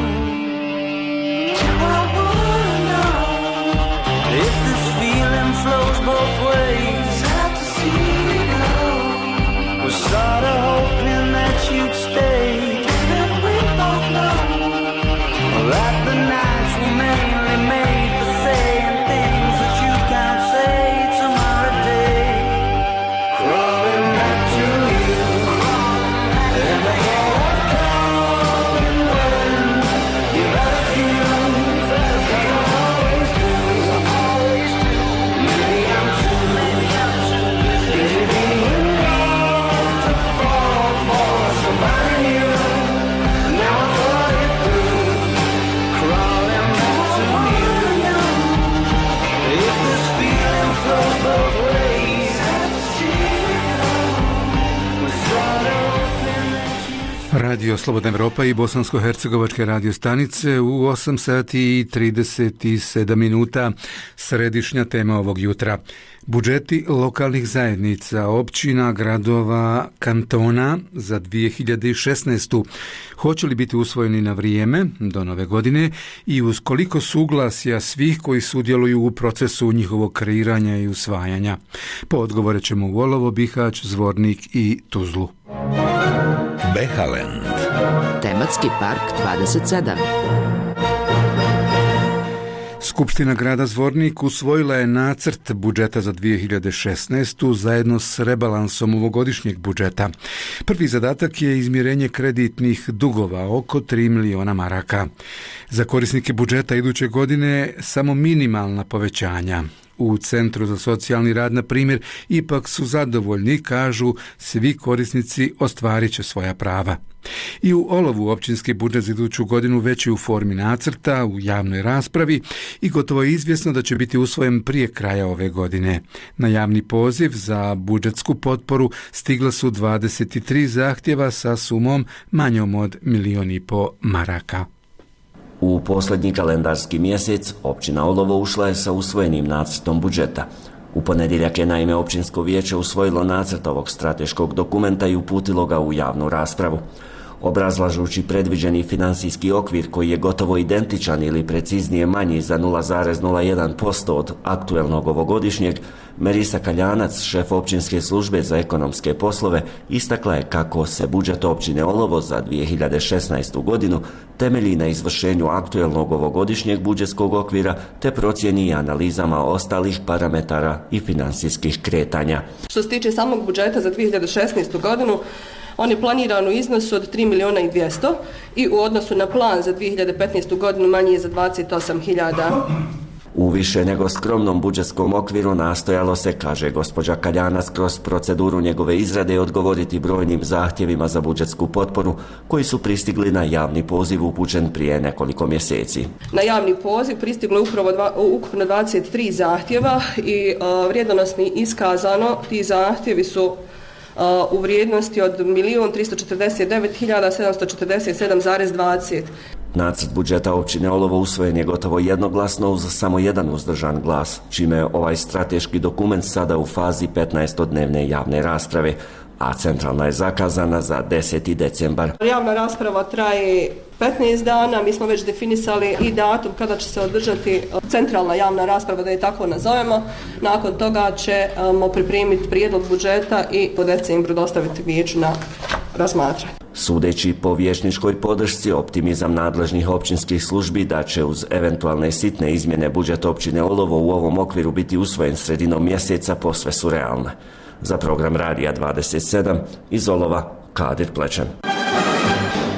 I wanna know if this feeling flows both ways. Have to see it go. Was sort of hoping that you'd stay. And we both know that the nights were mainly made for saying things that you can't say tomorrow day. Crawling back to you, and the thought of coming when you've had a few, as I always do. Maybe I'm too busy being lost to fall for somebody new. Now I thought it through, crawling back to you. If this feeling flows both ways, we're sort of hoping that you. Radio Slobodna Evropa i bosansko-hercegovačke radio stanice u 8 sati i 37 minuta. Središnja tema ovog jutra. Budžeti lokalnih zajednica, općina, gradova, kantona za 2016. Hoće li biti usvojeni na vrijeme do nove godine i uz koliko suglasja svih koji sudjeluju u procesu njihovog kreiranja i usvajanja? Po odgovore ćemo u Olovo, Bihać, Zvornik i Tuzlu. Behalend. Tematski park 27. Skupština grada Zvornik usvojila je nacrt budžeta za 2016. zajedno s rebalansom ovogodišnjeg budžeta. Prvi zadatak je izmirenje kreditnih dugova, oko 3 miliona maraka. Za korisnike budžeta iduće godine samo minimalna povećanja. U Centru za socijalni rad, na primjer, ipak su zadovoljni, kažu, svi korisnici ostvarit će svoja prava. I u Olovu općinski budžet za iduću godinu već je u formi nacrta, u javnoj raspravi i gotovo je izvjesno da će biti usvojen prije kraja ove godine. Na javni poziv za budžetsku potporu stigla su 23 zahtjeva sa sumom manjom od 1,5 miliona maraka. U posljednji kalendarski mjesec općina Olovo ušla je sa usvojenim nacrtom budžeta. U ponedjeljak je naime općinsko vijeće usvojilo nacrt ovog strateškog dokumenta i uputilo ga u javnu raspravu. Obrazlažući predviđeni financijski okvir koji je gotovo identičan ili preciznije manji za 0,01% od aktuelnog ovogodišnjeg, Merisa Kaljanac, šef općinske službe za ekonomske poslove, istakla je kako se budžet općine Olovo za 2016. godinu temelji na izvršenju aktuelnog ovogodišnjeg budžetskog okvira te procjeni i analizama ostalih parametara i financijskih kretanja. Što se tiče samog budžeta za 2016. godinu, on je planiran u iznosu od 3 miliona i 200 i u odnosu na plan za 2015. godinu manji je za 28.000. U više nego skromnom budžetskom okviru nastojalo se, kaže gospođa Kaljanac, kroz proceduru njegove izrade odgovoriti brojnim zahtjevima za budžetsku potporu koji su pristigli na javni poziv upućen prije nekoliko mjeseci. Na javni poziv pristiglo je upravo ukupno 23 zahtjeva i vrijednosno iskazano ti zahtjevi su u vrijednosti od 1.349.747,20. Nacrt budžeta općine Olovo usvojen je gotovo jednoglasno uz samo jedan uzdržan glas, čime je ovaj strateški dokument sada u fazi 15-dnevne javne rasprave, a centralna je zakazana za 10. decembar. Javna rasprava traje 15 dana, mi smo već definisali i datum kada će se održati centralna javna rasprava, da je tako nazovemo. Nakon toga ćemo pripremiti prijedlog budžeta i po decembru dostaviti vijeću na razmatranje. Sudeći po vijećničkoj podršci, optimizam nadležnih općinskih službi da će uz eventualne sitne izmjene budžeta općine Olovo u ovom okviru biti usvojen sredinom mjeseca posve su realne. Za program Radija 27 iz Olova, Kadir Plečan.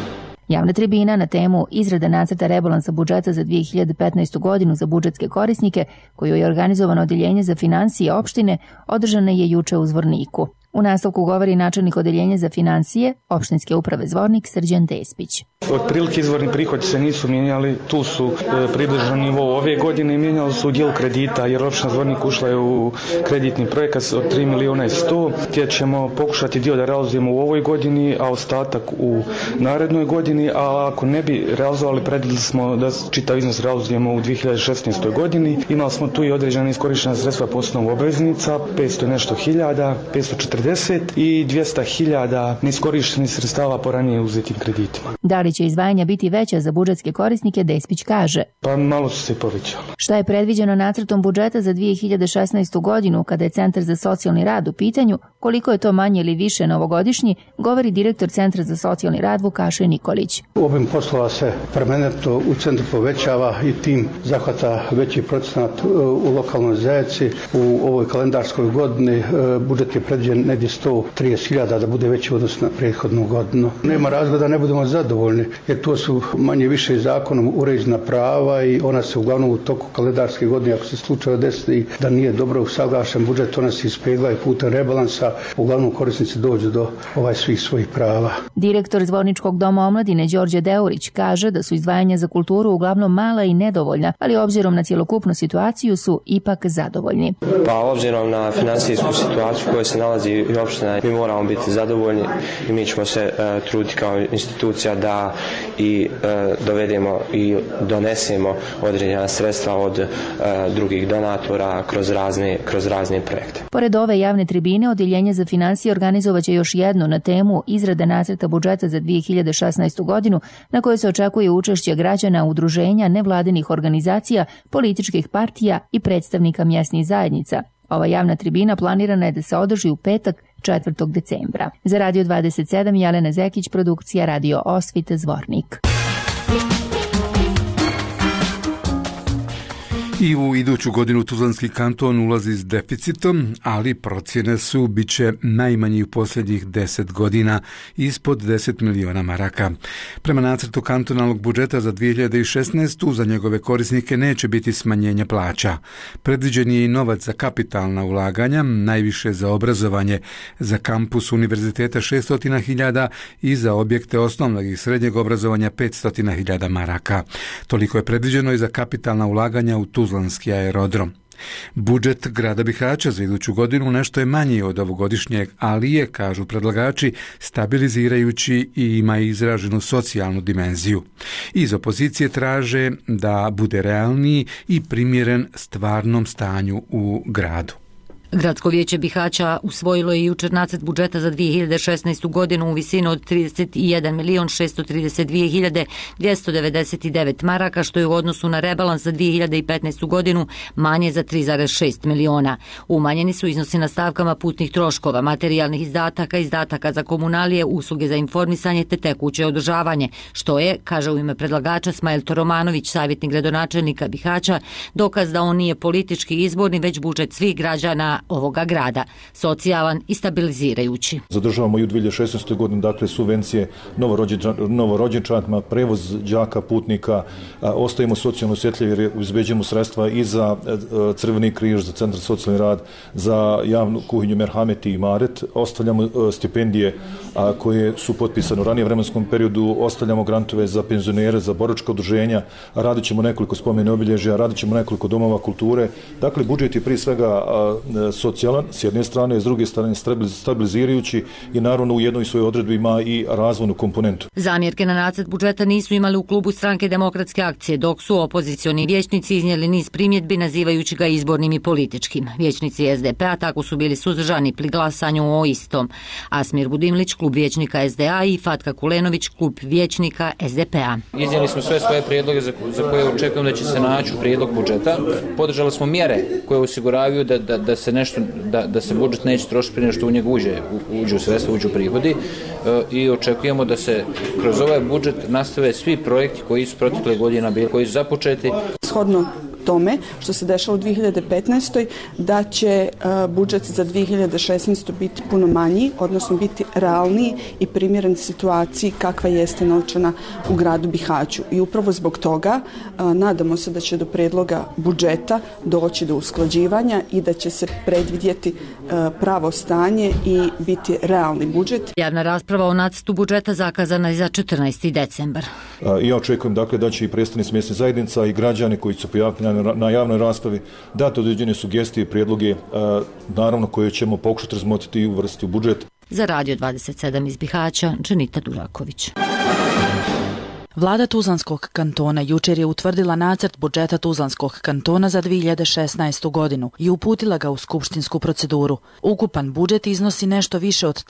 Javna tribina na temu izrada nacrta rebalansa budžeta za 2015. godinu za budžetske korisnike, koju je organizovano Odeljenje za finansije opštine, održana je juče u Zvorniku. U nastavku govori načelnik Odeljenja za finansije opštinske uprave Zvornik Srđan Despić. Otprilike izvorni prihodi se nisu mijenjali, tu su približno nivou ove godine i mijenjali su u dijelu kredita, jer opština Zvornik ušla je u kreditni projekat od 3 miliona i 100, gdje ćemo pokušati dio da realizujemo u ovoj godini, a ostatak u narednoj godini, a ako ne bi realizovali, predvidjeli smo da čitav iznos realizujemo u 2016. godini. Imali smo tu i određena iskorištena sredstva po osnovu obveznica, 500 nešto hiljada, 540 i 200.000 neiskorištenih sredstava po ranije uzetim kreditima. Da li će izdvajanja biti veća za budžetske korisnike, Despić kaže. Pa malo su se povećali. Šta je predviđeno nacrtom budžeta za 2016. godinu, kada je Centar za socijalni rad u pitanju, koliko je to manje ili više novogodišnji, govori direktor Centra za socijalni rad Vukašin Nikolić. Obim poslova se permanentno u centru povećava i tim zahvata veći procenat u lokalnoj zajednici. U ovoj kalendarskoj godini budžet je predviđen negdje 130.000 da bude veći odnos na prethodnu godinu. Nema razloga da ne budemo zadovoljni, jer to su manje više zakonom uređena prava i ona se uglavnom u toku kalendarske godine, ako se slučajno desi da nije dobro usaglašen budžet, ona se ispegla i putem rebalansa, uglavnom korisnici dođu do svih svojih prava. Direktor Zvorničkog doma omladine Đorđe Deurić kaže da su izdvajanja za kulturu uglavnom mala i nedovoljna, ali obzirom na cjelokupnu situaciju su ipak zadovoljni. Pa obzirom na finansijsku situaciju koja se nalazi i opština, mi moramo biti zadovoljni i mi ćemo se truditi kao institucija da i dovedemo i donesemo određena sredstva od drugih donatora kroz razne projekte. Pored ove javne tribine, Odeljenje za finansije organizovaće još jednu na temu izrada nacrta budžeta za 2016. godinu, na kojoj se očekuje učešće građana, udruženja, nevladinih organizacija, političkih partija i predstavnika mjesnih zajednica. Ova javna tribina planirana je da se održi u petak 4. decembra. Za Radio 27 Jelena Zekić, produkcija Radio Osvit, Zvornik. I u iduću godinu Tuzlanski kanton ulazi s deficitom, ali procjene su biće najmanji u posljednjih 10 godina, ispod 10 miliona maraka. Prema nacrtu kantonalnog budžeta za 2016. za njegove korisnike neće biti smanjenja plaća. Predviđen je i novac za kapitalna ulaganja, najviše za obrazovanje, za kampus univerziteta 600.000 i za objekte osnovnog i srednjeg obrazovanja 500.000 maraka. Toliko je predviđeno i za kapitalna ulaganja u Tuzlanski aerodrom. Budžet grada Bihaća za iduću godinu nešto je manji od ovogodišnjeg, ali je, kažu predlagači, stabilizirajući i ima izraženu socijalnu dimenziju. Iz opozicije traže da bude realniji i primjeren stvarnom stanju u gradu. Gradsko vijeće Bihaća usvojilo je jučer nacrt budžeta za 2016. godinu u visinu od 31.632.299 maraka, što je u odnosu na rebalans za 2015. godinu manje za 3,6 miliona. Umanjeni su iznosi na stavkama putnih troškova, materijalnih izdataka, izdataka za komunalije, usluge za informisanje te tekuće održavanje, što je, kaže u ime predlagača Smajl Toromanović, savjetnik gradonačelnika Bihaća, dokaz da on nije politički izborni, već budžet svih građana ovoga grada, socijalan i stabilizirajući. Zadržavamo i u 2016. godini, dakle, subvencije novorođenčatima, prevoz đaka, putnika, ostajemo socijalno osjetljivi jer izbeđujemo sredstva i za Crveni križ, za Centar socijalni rad, za javnu kuhinju Merhamet i Maret, ostavljamo stipendije koje su potpisane u ranije vremenskom periodu, ostavljamo grantove za penzionere, za boračka udruženja, radit ćemo nekoliko spomene obilježja, radit ćemo nekoliko domova kulture. Dakle, budžet je prije svega socijalan, s jedne strane, s druge strane stabilizirajući i naravno u jednoj svojoj odredbi ima i razvojnu komponentu. Zamjerke na nacrt budžeta nisu imali u klubu Stranke demokratske akcije, dok su opozicioni vijećnici iznijeli niz primjedbi nazivajući ga izbornim i političkim. Vijećnici SDP-a tako su bili suzdržani pri glasanju o istom. Asmir Budimlić, klub vijećnika SDA i Fatka Kulenović, klub vijećnika SDP-a. Iznijeli smo sve svoje prijedloge za koje očekujemo da će se naći u prijedlog budžeta. Podržali smo mjere koje osiguravaju da se budžet neće trošiti prije što u njega uđu sredstva, uđu prihodi i očekujemo da se kroz ovaj budžet nastave svi projekti koji su protekle godina bili, koji su započeti. Shodno tome što se dešava u 2015. da će budžet za 2016. biti puno manji, odnosno biti realniji i primjeren situaciji kakva jeste novčana u gradu Bihaću. I upravo zbog toga nadamo se da će do predloga budžeta doći do usklađivanja i da će se predvidjeti pravo stanje i biti realni budžet. Javna rasprava o nacrtu budžeta zakazana je za 14. decembar. Ja očekujem dakle da će i predstavnici mjesnih zajednica i građani koji su prijavljeni na javnoj raspravi dati određene sugestije i prijedloge, naravno koje ćemo pokušati razmotriti i uvrstiti u budžet. Za Radio 27 iz Bihaća, Dženita Duraković. Vlada Tuzlanskog kantona jučer je utvrdila nacrt budžeta Tuzlanskog kantona za 2016. godinu i uputila ga u skupštinsku proceduru. Ukupan budžet iznosi nešto više od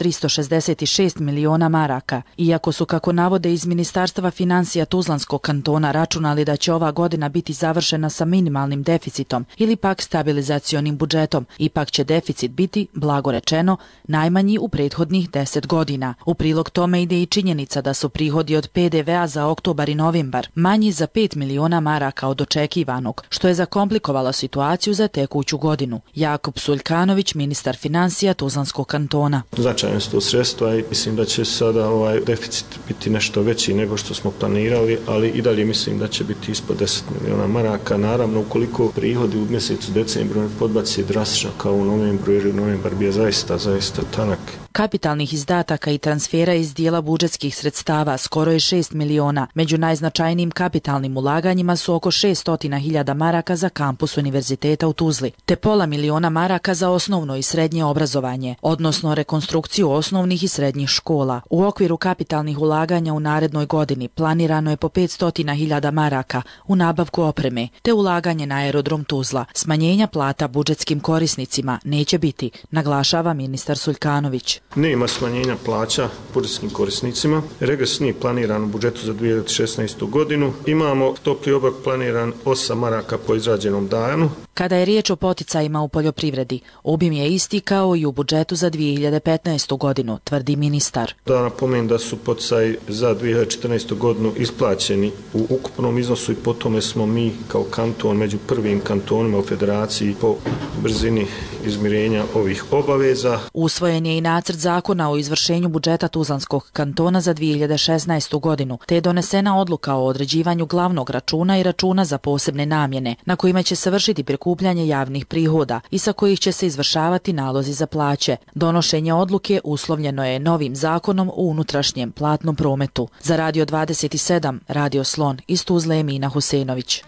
366 miliona maraka, iako su, kako navode iz Ministarstva financija Tuzlanskog kantona, računali da će ova godina biti završena sa minimalnim deficitom ili pak stabilizacionim budžetom, ipak će deficit biti, blago rečeno, najmanji u prethodnih 10 godina. U prilog tome ide i činjenica da su prihodi od PDV-a za oktobar i novembar manji za 5 miliona maraka od očekivanog, što je zakomplikovalo situaciju za tekuću godinu. Jakub Suljkanović, ministar financija Tuzlanskog kantona. Značajno su to sredstva i mislim da će sada deficit biti nešto veći nego što smo planirali, ali i dalje mislim da će biti ispod 10 miliona maraka. Naravno, ukoliko prihodi u mjesecu decembru ne podbaci drastično kao u novembru, jer novembar bio zaista tanak. Kapitalnih izdataka i transfera iz dijela budžetskih sredstava skoro je 6 miliona. Među najznačajnijim kapitalnim ulaganjima su oko 600.000 maraka za kampus univerziteta u Tuzli, te pola miliona maraka za osnovno i srednje obrazovanje, odnosno rekonstrukciju osnovnih i srednjih škola. U okviru kapitalnih ulaganja u narednoj godini planirano je po 500.000 maraka u nabavku opreme, te ulaganje na aerodrom Tuzla. Smanjenja plata budžetskim korisnicima neće biti, naglašava ministar Suljkanović. Nema smanjenja plaća budžetskim korisnicima. Regres nije planiran u budžetu za 2016. godinu. Imamo topli obrok planiran 8 maraka po izrađenom danu. Kada je riječ o poticajima u poljoprivredi, obim je isti kao i u budžetu za 2015. godinu, tvrdi ministar. Da napomenem da su poticaji za 2014. godinu isplaćeni u ukupnom iznosu i po tome smo mi kao kanton među prvim kantonima u federaciji po brzini izmirenja ovih obaveza. Usvojen je i nacrt zakona o izvršenju budžeta Tuzlanskog kantona za 2016. godinu, te je donesena odluka o određivanju glavnog računa i računa za posebne namjene, na kojima će se vršiti prikupljanje javnih prihoda i sa kojih će se izvršavati nalozi za plaće. Donošenje odluke uslovljeno je novim zakonom o unutrašnjem platnom prometu. Za Radio 27, Radio Slon, iz Tuzle, Emina Husejnović.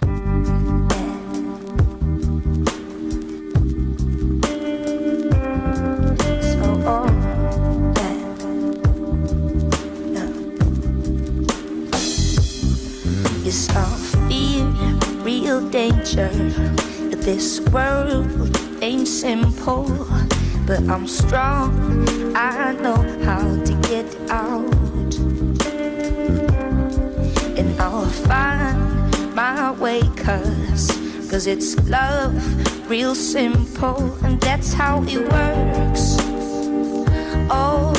Yes, I fear real danger. This world ain't simple, but I'm strong. I know how to get out, and I'll find my way, cause it's love, real simple, and that's how it works. Oh,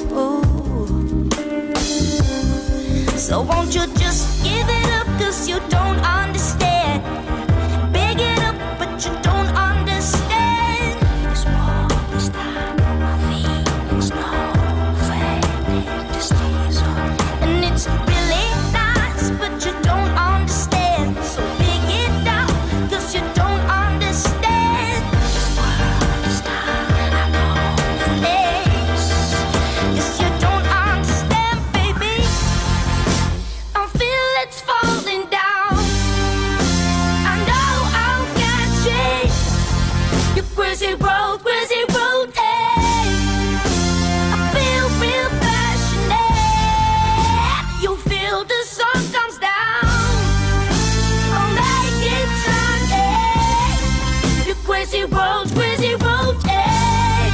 so won't you just give it up, cause you don't understand. Big it up, but you don't understand. This world is not my feet, it's no flag, just stays on. And it's really nice, but you don't understand. So big it up, cause you don't understand. This world is not my place, cause you don't understand, baby. I feel it's falling down. I know I'll catch it. You crazy road, hey. I feel real passionate. You feel the sun comes down. I'll make it strong, hey. You crazy road, hey.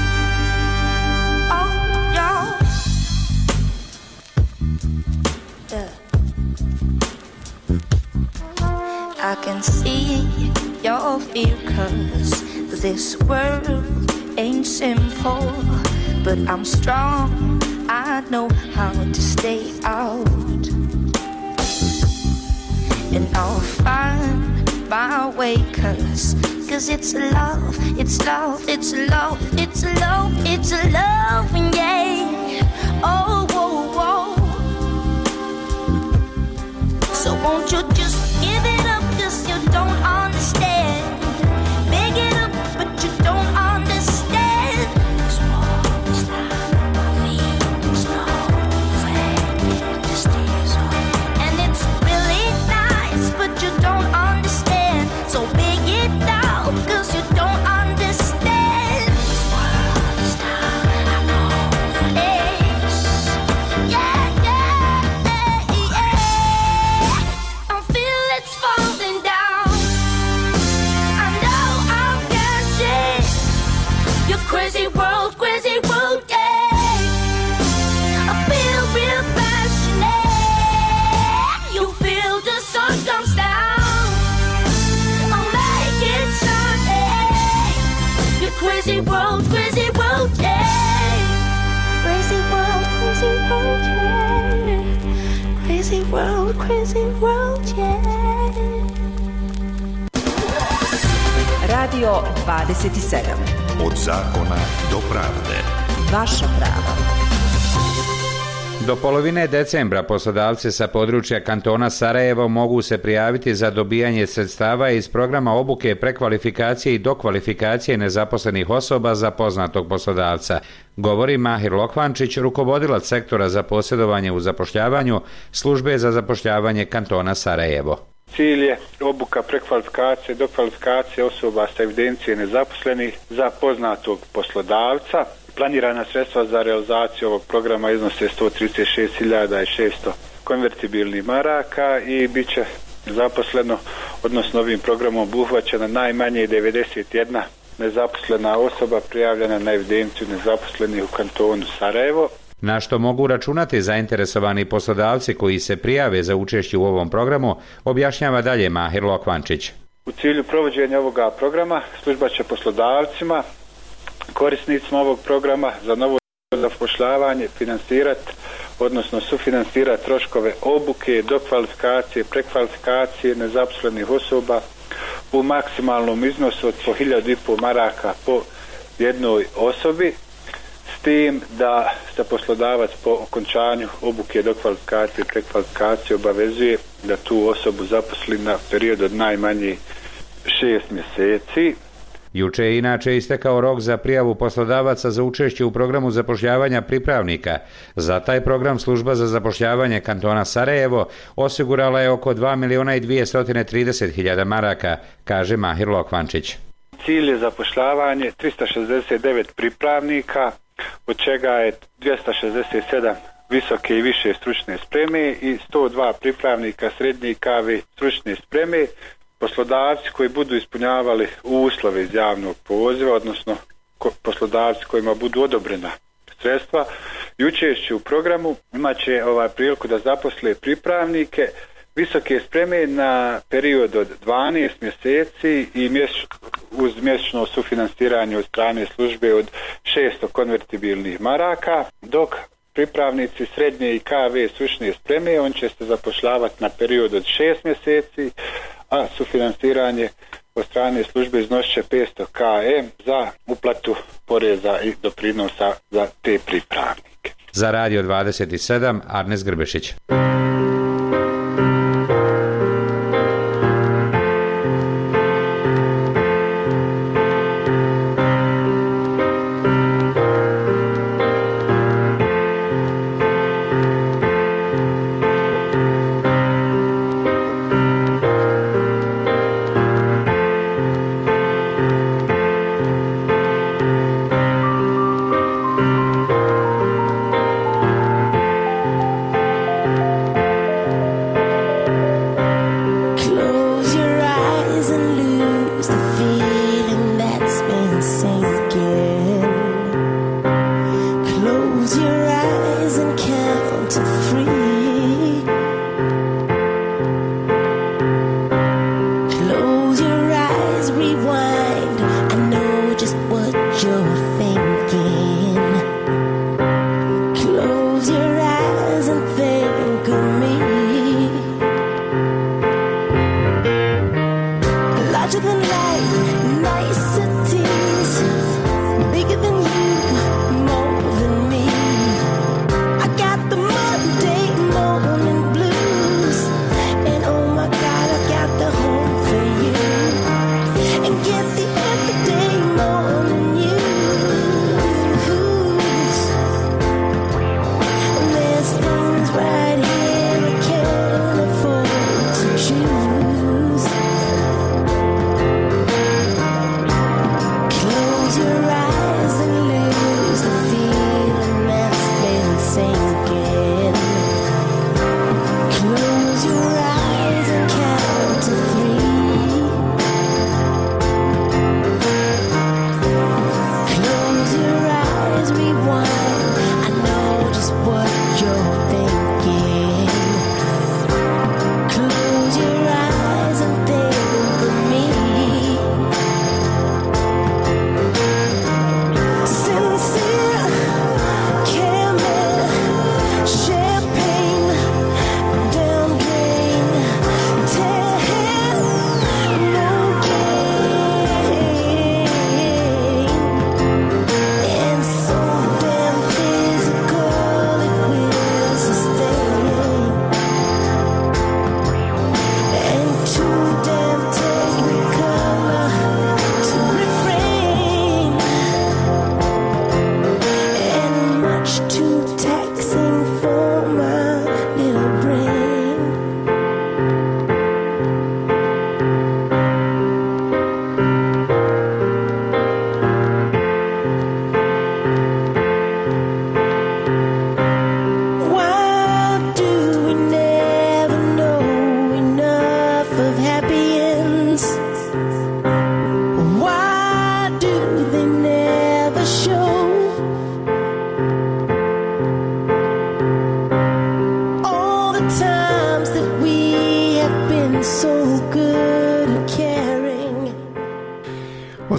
Oh, yeah. I can see your fear, cause this world ain't simple, but I'm strong, I know how to stay out, and I'll find my way, cause it's love, it's love, it's love, it's love, it's love, yeah. Oh, whoa, whoa. So won't you just give it up, cause you don't understand. Big it up, but you don't understand. And it's really nice, but you don't understand. So big it out, cause you don't understand. Yeah, yeah, yeah. I feel it's falling down. I know I'm catching your crazy world, yeah. I feel real passionate. You feel the sun comes down. I'll make it Sunday. Your crazy world, yeah. Crazy world, yeah. Crazy world, yeah. Radio 27. Od zakona do pravde. Vaša prava. Do polovine decembra poslodavci sa područja kantona Sarajevo mogu se prijaviti za dobijanje sredstava iz programa obuke, prekvalifikacije i dokvalifikacije nezaposlenih osoba za poznatog poslodavca. Govori Mahir Lokvančić, rukovodilac sektora za posjedovanje u zapošljavanju Službe za zapošljavanje kantona Sarajevo. Cilj je obuka, prekvalifikacije, dokvalifikacije osoba sa evidencije nezaposlenih za poznatog poslodavca. Planirana sredstva za realizaciju ovog programa iznose 136.600 konvertibilnih maraka i bit će zaposleno, odnosno ovim programom obuhvaćena najmanje 91 nezaposlena osoba prijavljena na evidenciju nezaposlenih u kantonu Sarajevo. Na što mogu računati zainteresovani poslodavci koji se prijave za učešće u ovom programu, objašnjava dalje Mahir Lokvančić. U cilju provođenja ovoga programa služba će poslodavcima, korisnicima ovog programa za novo zapošljavanje finansirati, odnosno sufinansirati troškove obuke, dokvalifikacije, prekvalifikacije nezaposlenih osoba u maksimalnom iznosu od po 1.500 maraka po jednoj osobi, s tim da se poslodavac po okončanju obuke, dokvalifikacije i prekvalifikacije obavezuje da tu osobu zaposli na period od najmanje 6 mjeseci. Juče je inače istekao rok za prijavu poslodavaca za učešće u programu zapošljavanja pripravnika. Za taj program Služba za zapošljavanje kantona Sarajevo osigurala je oko 2.230.000 maraka, kaže Mahir Lokvančić. Cilj je zapošljavanje 369 pripravnika, od čega je 267 visoke i više stručne spreme i 102 pripravnika srednje i KV stručne spreme. Poslodavci koji budu ispunjavali uslove iz javnog poziva, odnosno poslodavci kojima budu odobrena sredstva i učešće u programu, imat će priliku da zaposle pripravnike visoke spreme na period od 12 mjeseci i uz mjesečno sufinansiranje od strane službe od 600 konvertibilnih maraka, dok pripravnici srednje i KV stručne spreme, on će se zapošljavati na period od 6 mjeseci, a sufinansiranje od strane službe iznosit će 500 km za uplatu poreza i doprinosa za te pripravnike. Za Radio 27, Arnes Grbešić.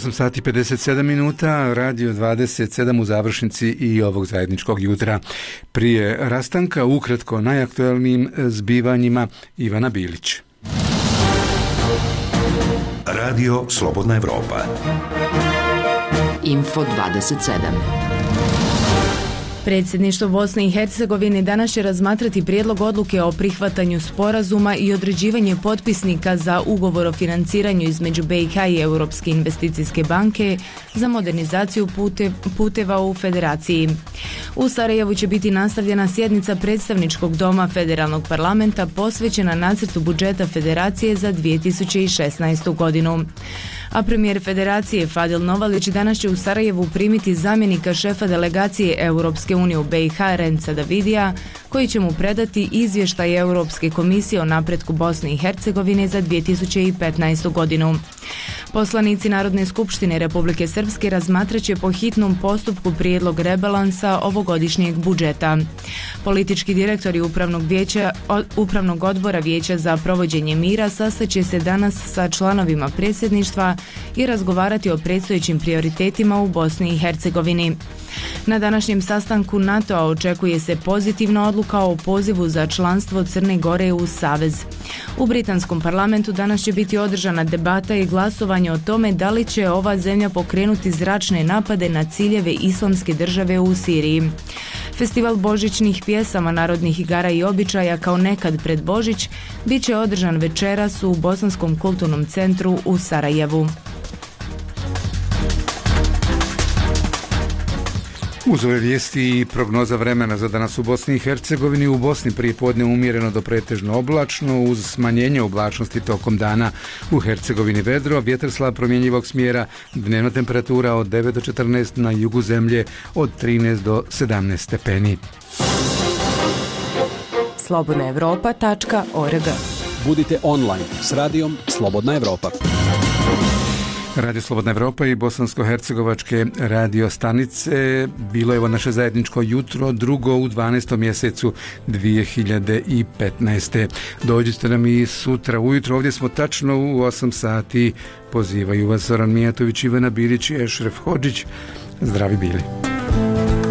8 sati 57 minuta, Radio 27 u završnici i ovog zajedničkog jutra. Prije rastanka ukratko najaktuelnijim zbivanjima Ivana Bilić. Radio Slobodna Evropa. Info 27. Predsjedništvo Bosne i Hercegovine danas će razmatrati prijedlog odluke o prihvatanju sporazuma i određivanje potpisnika za ugovor o financiranju između BiH i Europske investicijske banke za modernizaciju puteva u Federaciji. U Sarajevu će biti nastavljena sjednica predstavničkog doma Federalnog parlamenta posvećena nacrtu budžeta Federacije za 2016. godinu. A premijer Federacije Fadil Novalić danas će u Sarajevu primiti zamjenika šefa delegacije Europske unije u BiH Renca Davidija, koji će mu predati izvještaj Europske komisije o napretku Bosne i Hercegovine za 2015. godinu. Poslanici Narodne skupštine Republike Srpske razmatraće po hitnom postupku prijedlog rebalansa ovogodišnjeg budžeta. Politički direktori Upravnog odbora Vijeća za provođenje mira sastaće se danas sa članovima predsjedništva i razgovarati o predstojećim prioritetima u Bosni i Hercegovini. Na današnjem sastanku NATO-a očekuje se pozitivna odluka o pozivu za članstvo Crne Gore u Savez. U britanskom parlamentu danas će biti održana debata i glasovanje o tome da li će ova zemlja pokrenuti zračne napade na ciljeve Islamske države u Siriji. Festival božićnih pjesama, narodnih igara i običaja kao nekad pred Božić bit će održan večeras u Bosanskom kulturnom centru u Sarajevu. Uz ove vijesti i prognoza vremena za danas u Bosni i Hercegovini, u Bosni prije podne umjereno do pretežno oblačno, uz smanjenje oblačnosti tokom dana u Hercegovini vedro, vjetar slab promjenjivog smjera, dnevna temperatura od 9 do 14, na jugu zemlje od 13 do 17 stepeni. slobodnaevropa.org. Budite online s radijom Slobodna Evropa. Radio Slobodna Evropa i bosansko-hercegovačke radio stanice. Bilo je ovo naše zajedničko jutro, drugo u 12. mjesecu 2015. Dođite nam i sutra ujutro, ovdje smo tačno u 8 sati. Pozivaju vas Zoran Mijatović, Ivana Bilić i Ešref Hodžić. Zdravi bili.